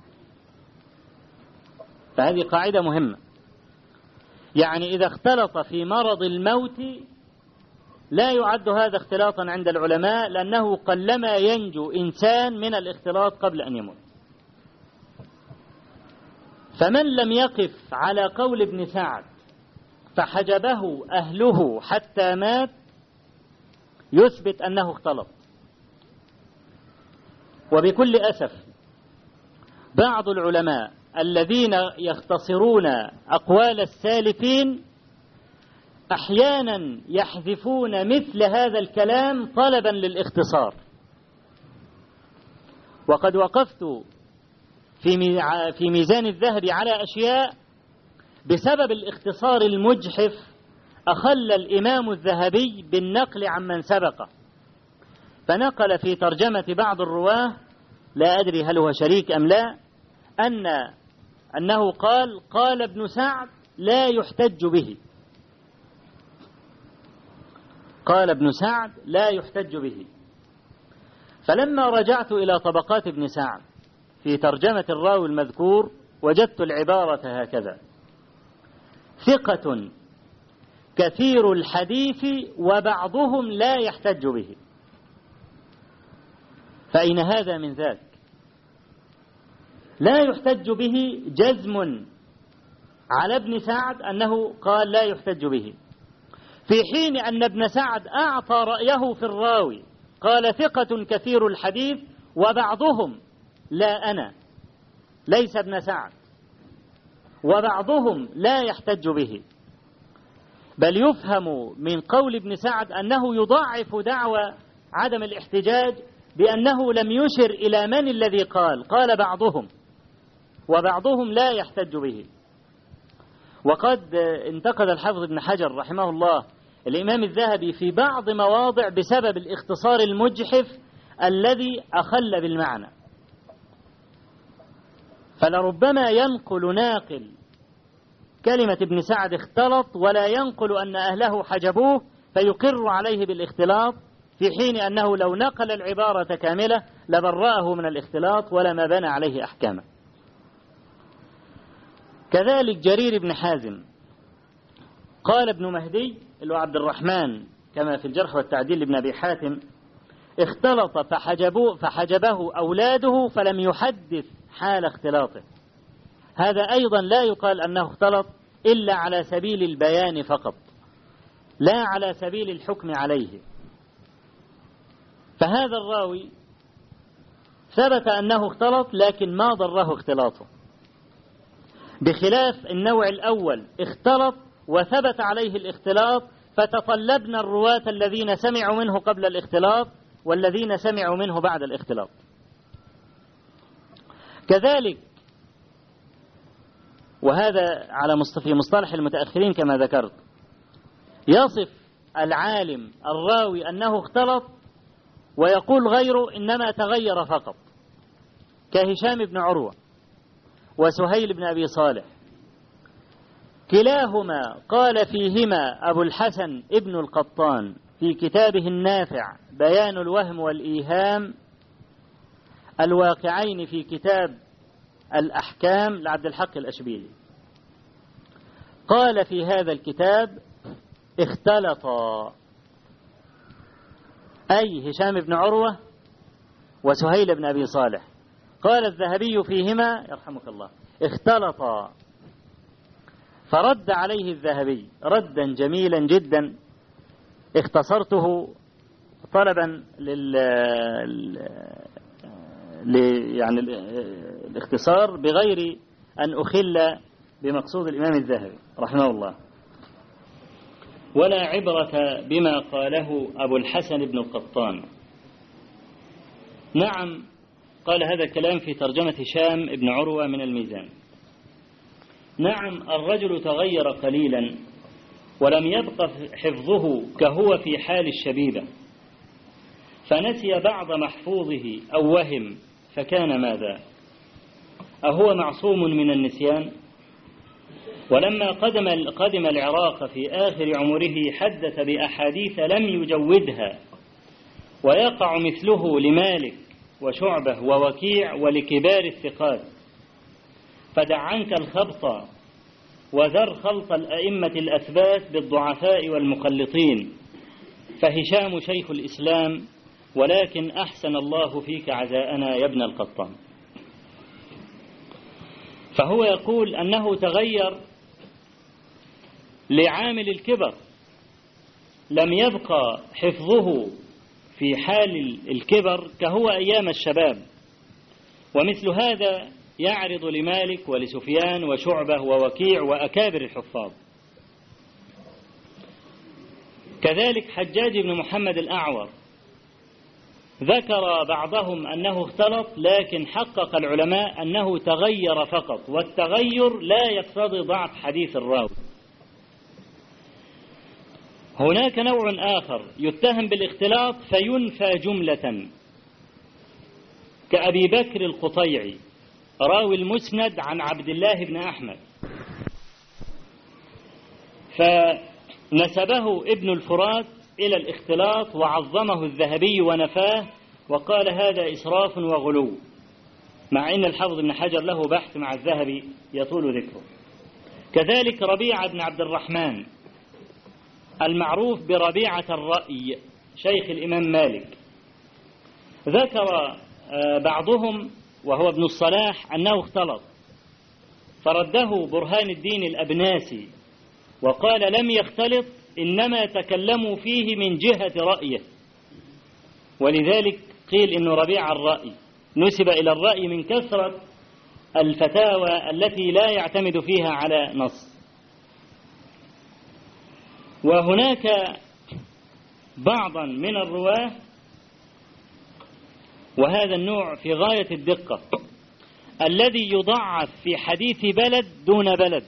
فهذه قاعدة مهمة، يعني إذا اختلط في مرض الموت لا يعد هذا اختلاطا عند العلماء، لأنه قلما ينجو إنسان من الاختلاط قبل أن يموت. فمن لم يقف على قول ابن سعد فحجبه أهله حتى مات يثبت أنه اختلط. وبكل أسف بعض العلماء الذين يختصرون أقوال السالفين أحيانا يحذفون مثل هذا الكلام طلبا للاختصار، وقد وقفت في ميزان الذهب على أشياء بسبب الاختصار المجحف أخل الإمام الذهبي بالنقل عمن سبقه، فنقل في ترجمة بعض الرواه، لا أدري هل هو شريك أم لا، أنه قال ابن سعد لا يحتج به. قال ابن سعد لا يحتج به. فلما رجعت إلى طبقات ابن سعد في ترجمة الراوي المذكور وجدت العبارة هكذا: ثقة كثير الحديث وبعضهم لا يحتج به. فأين هذا من ذاك؟ لا يحتج به جزم على ابن سعد أنه قال لا يحتج به، في حين أن ابن سعد أعطى رأيه في الراوي، قال ثقة كثير الحديث وبعضهم، لا أنا ليس ابن سعد، وبعضهم لا يحتج به، بل يفهم من قول ابن سعد أنه يضاعف دعوى عدم الاحتجاج بأنه لم يشر إلى من الذي قال بعضهم، وبعضهم لا يحتج به. وقد انتقد الحافظ ابن حجر رحمه الله الإمام الذهبي في بعض مواضع بسبب الاختصار المجحف الذي أخل بالمعنى. فلربما ينقل ناقل كلمة ابن سعد اختلط، ولا ينقل أن أهله حجبوه فيقر عليه بالاختلاط، في حين أنه لو نقل العبارة كاملة لبرأه من الاختلاط ولما بنى عليه أحكامه. كذلك جرير بن حازم قال ابن مهدي اللي هو عبد الرحمن كما في الجرح والتعديل لابن أبي حاتم اختلط فحجبه أولاده فلم يحدث حال اختلاطه. هذا أيضا لا يقال أنه اختلط إلا على سبيل البيان فقط، لا على سبيل الحكم عليه. فهذا الراوي ثبت أنه اختلط لكن ما ضره اختلاطه، بخلاف النوع الأول اختلط وثبت عليه الاختلاط، فتطلبنا الرواة الذين سمعوا منه قبل الاختلاط والذين سمعوا منه بعد الاختلاط. كذلك وهذا على في مصطلح المتأخرين كما ذكرت، يصف العالم الراوي أنه اختلط ويقول غيره إنما تغير فقط، كهشام بن عروة وسهيل بن أبي صالح، كلاهما قال فيهما أبو الحسن ابن القطان في كتابه النافع بيان الوهم والإيهام، الواقعين في كتاب الأحكام لعبد الحق الأشبيلي، قال في هذا الكتاب اختلطا، أي هشام بن عروة وسهيل بن أبي صالح. قال الذهبي فيهما يرحمك الله اختلطا، فرد عليه الذهبي ردا جميلا جدا اختصرته طلبا يعني الاختصار بغير أن أخل بمقصود الإمام الذهبي رحمه الله. ولا عبرة بما قاله أبو الحسن بن القطان. نعم قال هذا الكلام في ترجمة هشام بن عروة من الميزان. نعم الرجل تغير قليلا ولم يبق حفظه كهو في حال الشبيبة، فنسي بعض محفوظه أو وهم، فكان ماذا؟ أهو معصوم من النسيان؟ ولما قدم العراق في آخر عمره حدث بأحاديث لم يجودها، ويقع مثله لمالك وشعبة ووكيع ولكبار الثقات. فدع عنك الخبط وذر خلط الأئمة الأثبات بالضعفاء والمخلطين، فهشام شيخ الإسلام، ولكن أحسن الله فيك عزاءنا يا ابن القطان. فهو يقول أنه تغير لعامل الكبر، لم يبقى حفظه في حال الكبر كهو أيام الشباب، ومثل هذا يعرض لمالك ولسفيان وشعبة ووكيع وأكابر الحفاظ. كذلك حجاج بن محمد الأعور ذكر بعضهم أنه اختلط، لكن حقق العلماء أنه تغير فقط، والتغير لا يقتضي ضعف حديث الراوي. هناك نوع آخر يتهم بالاختلاط فينفى جملة، كأبي بكر القطيعي راوي المسند عن عبد الله بن أحمد، فنسبه ابن الفرات إلى الاختلاط وعظمه الذهبي ونفاه وقال هذا إسراف وغلو، مع أن الحافظ بن حجر له بحث مع الذهبي يطول ذكره. كذلك ربيعة بن عبد الرحمن المعروف بربيعة الرأي شيخ الإمام مالك، ذكر بعضهم وهو ابن الصلاح أنه اختلط، فرده برهان الدين الأبناسي وقال لم يختلط، إنما تكلموا فيه من جهة رأيه، ولذلك قيل إن ربيع الرأي نسب إلى الرأي من كثرة الفتاوى التي لا يعتمد فيها على نص. وهناك بعضا من الرواه، وهذا النوع في غاية الدقة، الذي يضعف في حديث بلد دون بلد،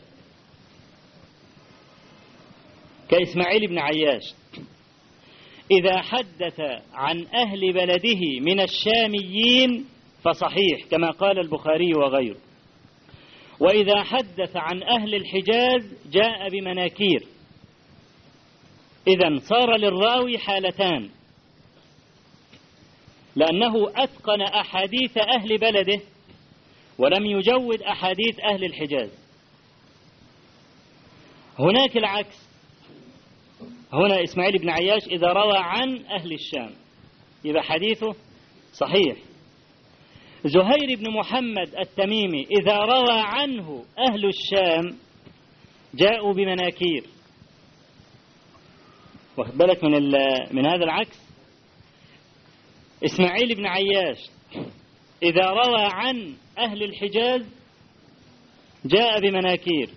كإسماعيل بن عياش، إذا حدث عن أهل بلده من الشاميين فصحيح كما قال البخاري وغيره، وإذا حدث عن أهل الحجاز جاء بمناكير. إذن صار للراوي حالتان، لأنه أتقن أحاديث أهل بلده ولم يجود أحاديث أهل الحجاز. هناك العكس، هنا إسماعيل بن عياش إذا روى عن أهل الشام يبقى حديثه صحيح. زهير بن محمد التميمي إذا روى عنه أهل الشام جاءوا بمناكير. واخد بالك من هذا العكس. إسماعيل بن عياش إذا روى عن أهل الحجاز جاء بمناكير،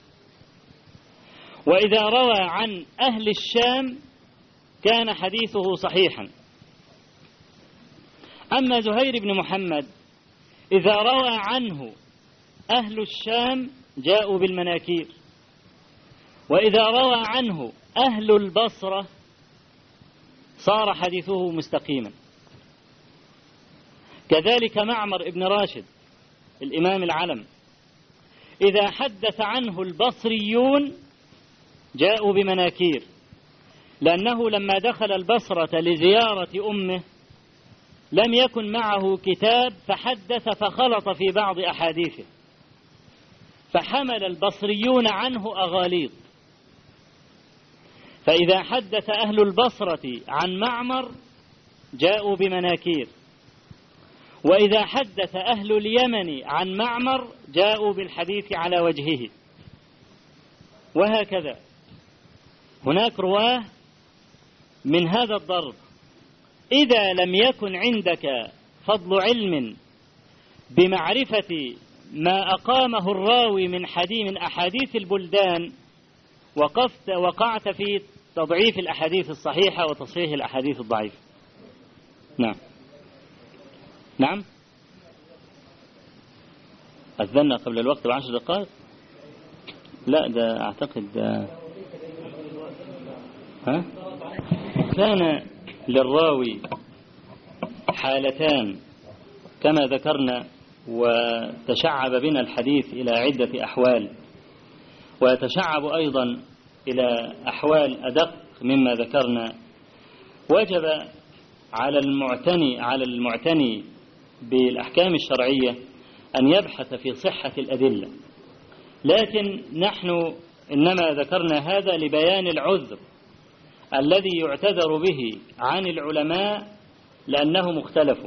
وإذا روى عن أهل الشام كان حديثه صحيحا. أما زهير بن محمد إذا روى عنه أهل الشام جاءوا بالمناكير، وإذا روى عنه أهل البصرة صار حديثه مستقيما. كذلك معمر ابن راشد الإمام العلم إذا حدث عنه البصريون جاءوا بمناكير، لأنه لما دخل البصرة لزيارة أمه لم يكن معه كتاب فحدث فخلط في بعض أحاديثه، فحمل البصريون عنه أغاليط، فإذا حدث أهل البصرة عن معمر جاءوا بمناكير، وإذا حدث أهل اليمن عن معمر جاءوا بالحديث على وجهه، وهكذا. هناك رواه من هذا الضرب. إذا لم يكن عندك فضل علم بمعرفة ما أقامه الراوي من أحاديث البلدان وقعت في تضعيف الأحاديث الصحيحة وتصحيح الأحاديث الضعيفة. نعم أذنا قبل الوقت ب10 دقائق. لا ده أعتقد كان للراوي حالتان كما ذكرنا، وتشعب بنا الحديث إلى عدة أحوال، ويتشعب أيضا إلى أحوال أدق مما ذكرنا. وجب على المعتني بالأحكام الشرعية أن يبحث في صحة الأدلة، لكن نحن إنما ذكرنا هذا لبيان العذر الذي يعتذر به عن العلماء لأنهم اختلفوا.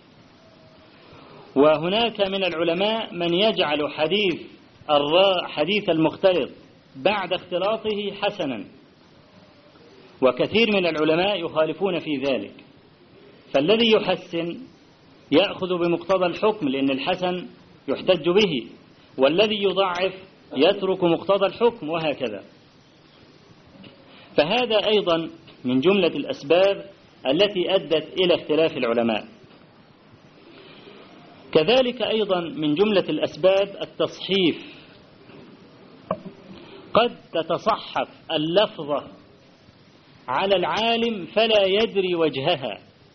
وهناك من العلماء من يجعل حديث المختلط بعد اختلاطه حسنا، وكثير من العلماء يخالفون في ذلك. فالذي يحسن يأخذ بمقتضى الحكم لأن الحسن يحتج به، والذي يضعف يترك مقتضى الحكم، وهكذا. فهذا أيضا من جملة الأسباب التي أدت إلى اختلاف العلماء. كذلك أيضا من جملة الأسباب التصحيف، قد تتصحف اللفظة على العالم فلا يدري وجهها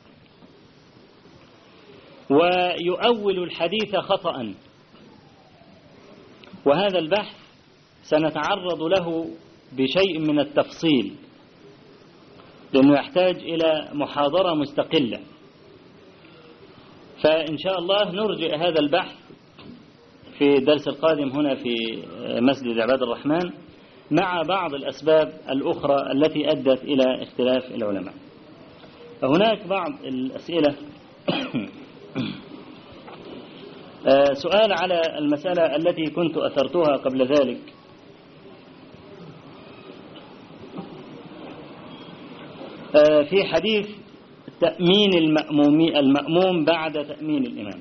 ويؤول الحديث خطأ، وهذا البحث سنتعرض له بشيء من التفصيل لأنه يحتاج إلى محاضرة مستقلة، فإن شاء الله نرجع هذا البحث في الدرس القادم هنا في مسجد عباد الرحمن مع بعض الأسباب الأخرى التي أدت إلى اختلاف العلماء. هناك بعض الأسئلة. سؤال على المسألة التي كنت أثرتها قبل ذلك، في حديث تأمين المأموم بعد تأمين الإمام.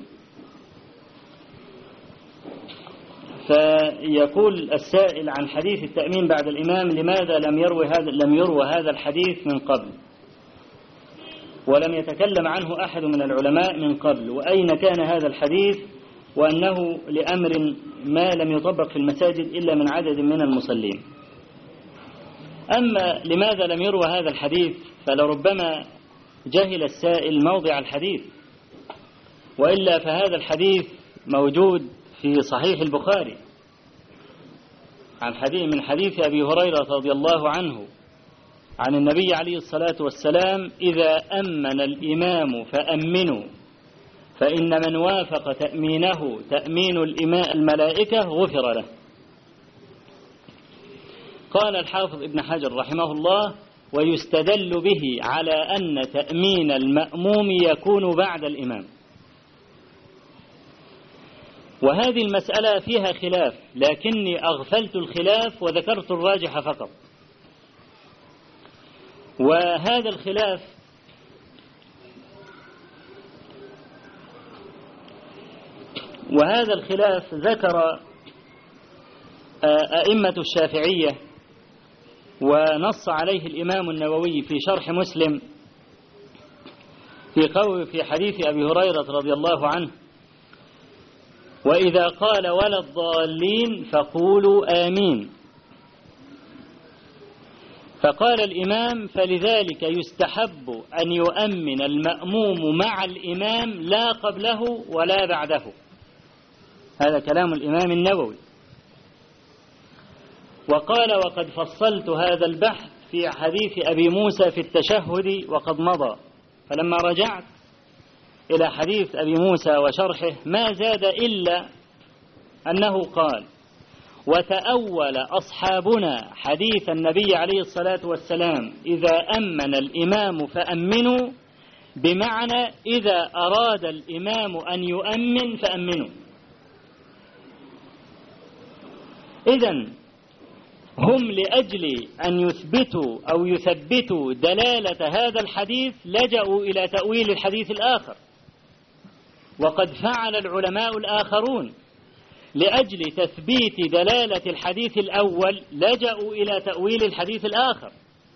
فيقول السائل عن حديث التأمين بعد الإمام: لماذا لم يروى هذا الحديث من قبل، ولم يتكلم عنه أحد من العلماء من قبل، وأين كان هذا الحديث، وأنه لأمر ما لم يطبق في المساجد إلا من عدد من المصلين. أما لماذا لم يروى هذا الحديث فلربما جهل السائل موضع الحديث، وإلا فهذا الحديث موجود في صحيح البخاري من حديث أبي هريرة رضي الله عنه عن النبي عليه الصلاة والسلام: إذا أمن الإمام فأمنوا، فإن من وافق تأمينه تأمين الملائكة غفر له. قال الحافظ ابن حجر رحمه الله: ويستدل به على أن تأمين المأموم يكون بعد الإمام. وهذه المسألة فيها خلاف، لكني أغفلت الخلاف وذكرت الراجح فقط. وهذا الخلاف ذكر أئمة الشافعية، ونص عليه الإمام النووي في شرح مسلم في حديث أبي هريرة رضي الله عنه: وإذا قال ولا الضالين فقولوا آمين. فقال الإمام: فلذلك يستحب أن يؤمن المأموم مع الإمام لا قبله ولا بعده. هذا كلام الإمام النووي. وقال: وقد فصلت هذا البحث في حديث أبي موسى في التشهد وقد مضى. فلما رجعت إلى حديث أبي موسى وشرحه ما زاد إلا أنه قال: وتأول أصحابنا حديث النبي عليه الصلاة والسلام: إذا أمن الإمام فأمنوا، بمعنى إذا أراد الإمام أن يؤمن فأمنوا. إذن هم لأجل أن يثبتوا أو يثبتوا دلالة هذا الحديث لجأوا إلى تأويل الحديث الآخر، وقد فعل العلماء الآخرون لأجل تثبيت دلالة الحديث الأول لجأوا إلى تأويل الحديث الآخر.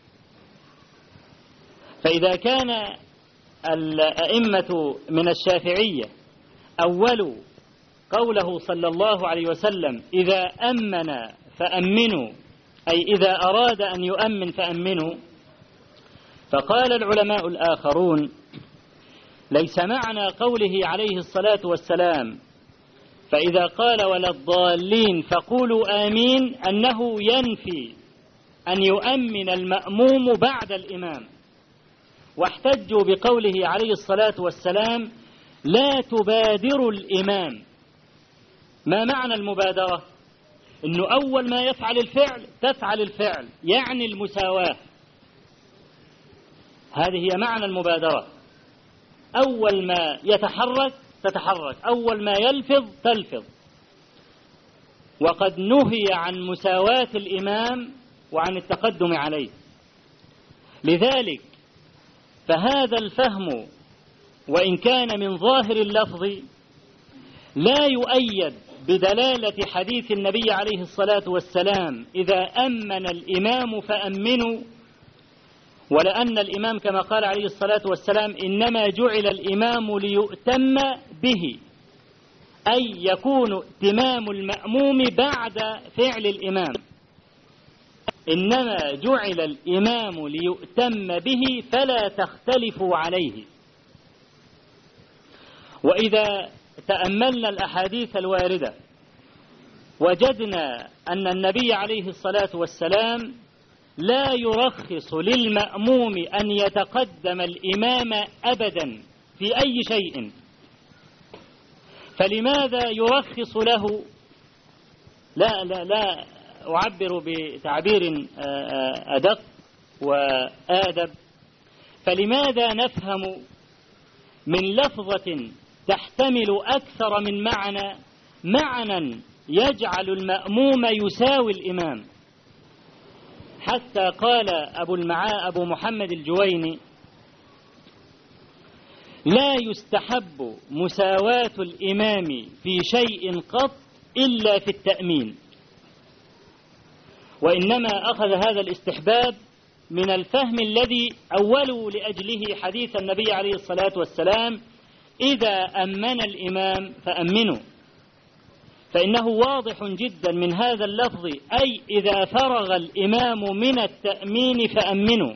فإذا كان الأئمة من الشافعية أولوا قوله صلى الله عليه وسلم: إذا أمن فأمنوا، أي إذا أراد أن يؤمن فأمنوا، فقال العلماء الآخرون: ليس معنى قوله عليه الصلاة والسلام: فإذا قال ولا الضالين فقولوا آمين، أنه ينفي أن يؤمن المأموم بعد الإمام. واحتجوا بقوله عليه الصلاة والسلام: لا تبادروا الإمام. ما معنى المبادرة؟ إنه أول ما يفعل الفعل تفعل الفعل، يعني المساواة. هذه هي معنى المبادرة. أول ما يتحرك تتحرك، أول ما يلفظ تلفظ. وقد نهي عن مساواة الإمام وعن التقدم عليه. لذلك فهذا الفهم وإن كان من ظاهر اللفظ لا يؤيد بدلالة حديث النبي عليه الصلاة والسلام: إذا أمن الإمام فأمنوا، ولأن الإمام كما قال عليه الصلاة والسلام إنما جعل الإمام ليؤتم به، أي يكون ائتمام المأموم بعد فعل الإمام. إنما جعل الإمام ليؤتم به فلا تختلفوا عليه. وإذا تأملنا الأحاديث الواردة وجدنا أن النبي عليه الصلاة والسلام لا يرخص للمأموم أن يتقدم الإمام أبدا في أي شيء، فلماذا يرخص له؟ لا أعبر بتعبير أدق وآدب، فلماذا نفهم من لفظة تحتمل أكثر من معنى يجعل المأموم يساوي الإمام؟ حتى قال أبو محمد الجويني: لا يستحب مساواة الإمام في شيء قط إلا في التأمين، وإنما أخذ هذا الاستحباب من الفهم الذي أولوا لأجله حديث النبي عليه الصلاة والسلام: إذا أمن الإمام فأمنوا. فإنه واضح جدا من هذا اللفظ، أي إذا فرغ الإمام من التأمين فأمنوا.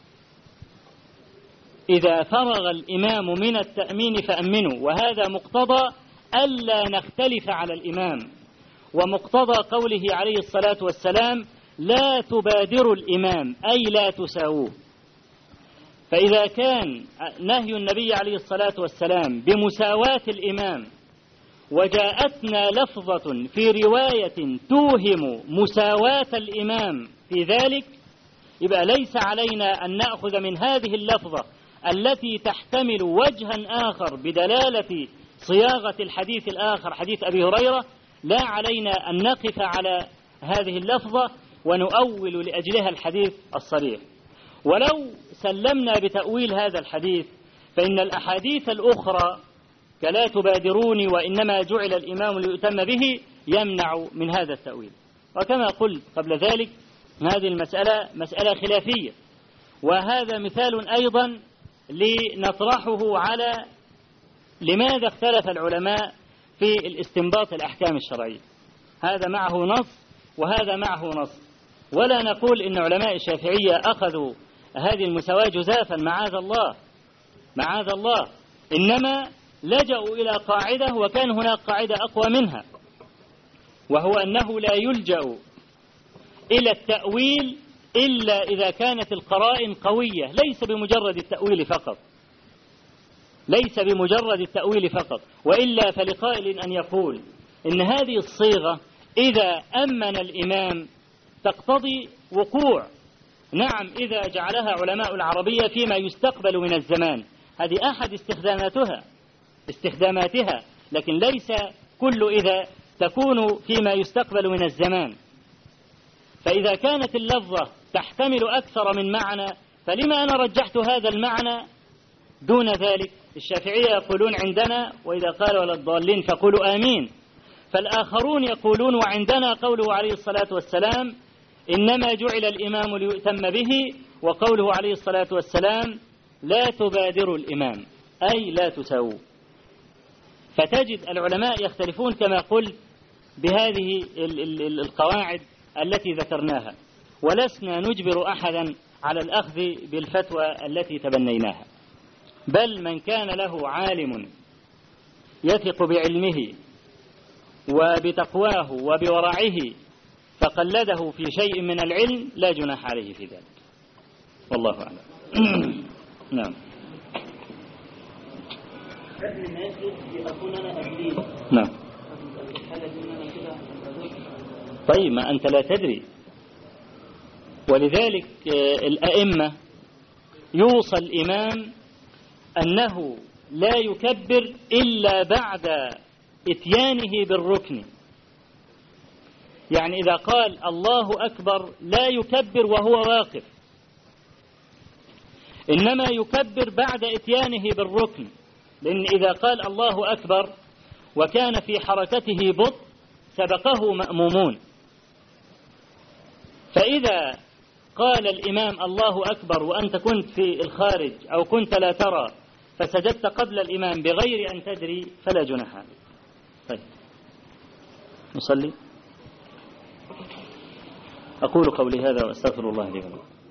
إذا فرغ الإمام من التأمين فأمنوا، وهذا مقتضى ألا نختلف على الإمام، ومقتضى قوله عليه الصلاة والسلام: لا تبادروا الإمام، أي لا تساووه. فإذا كان نهي النبي عليه الصلاة والسلام بمساواة الإمام وجاءتنا لفظة في رواية توهم مساواة الإمام في ذلك، يبقى ليس علينا أن نأخذ من هذه اللفظة التي تحتمل وجها آخر بدلالة صياغة الحديث الآخر حديث أبي هريرة، لا علينا أن نقف على هذه اللفظة ونؤول لأجلها الحديث الصريح. ولو سلمنا بتأويل هذا الحديث فإن الأحاديث الأخرى كلا تبادروني وإنما جعل الإمام ليؤتم به يمنع من هذا التأويل. وكما قلت قبل ذلك هذه المسألة مسألة خلافية، وهذا مثال أيضا لنطرحه على لماذا اختلف العلماء في الاستنباط الأحكام الشرعية. هذا معه نص وهذا معه نص، ولا نقول إن علماء الشافعية أخذوا هذه المساواة جزافا، معاذ الله، إنما لجأوا إلى قاعدة وكان هناك قاعدة أقوى منها، وهو أنه لا يلجأ إلى التأويل إلا إذا كانت القرائن قوية، ليس بمجرد التأويل فقط، وإلا فلقائل أن يقول إن هذه الصيغة إذا أمن الإمام تقتضي وقوع. نعم، إذا جعلها علماء العربية فيما يستقبل من الزمان، هذه أحد استخداماتها، لكن ليس كل إذا تكون فيما يستقبل من الزمان. فإذا كانت اللفظة تحتمل أكثر من معنى، فلما أنا رجحت هذا المعنى دون ذلك؟ الشافعية يقولون عندنا وإذا قال ولا الضالين فقولوا آمين، فالآخرون يقولون وعندنا قوله عليه الصلاة والسلام: إنما جعل الإمام ليؤتم به، وقوله عليه الصلاة والسلام: لا تبادروا الإمام، أي لا تساووا. فتجد العلماء يختلفون كما قلت بهذه القواعد التي ذكرناها، ولسنا نجبر أحدا على الأخذ بالفتوى التي تبنيناها، بل من كان له عالم يثق بعلمه وبتقواه وبورعه فقلده في شيء من العلم لا جناح عليه في ذلك، والله أعلم. نعم. نعم. طيب، ما أنت لا تدري، ولذلك الأئمة يوصى الإمام أنه لا يكبر إلا بعد إتيانه بالركن. يعني إذا قال الله أكبر لا يكبر وهو واقف، إنما يكبر بعد إتيانه بالركن، لأن إذا قال الله أكبر وكان في حركته بطء سبقه مأمومون، فإذا قال الإمام الله أكبر وأنت كنت في الخارج أو كنت لا ترى فسجدت قبل الإمام بغير أن تدري فلا جناح عليك. طيب نصلي. أقول قولي هذا وأستغفر الله لي ولكم.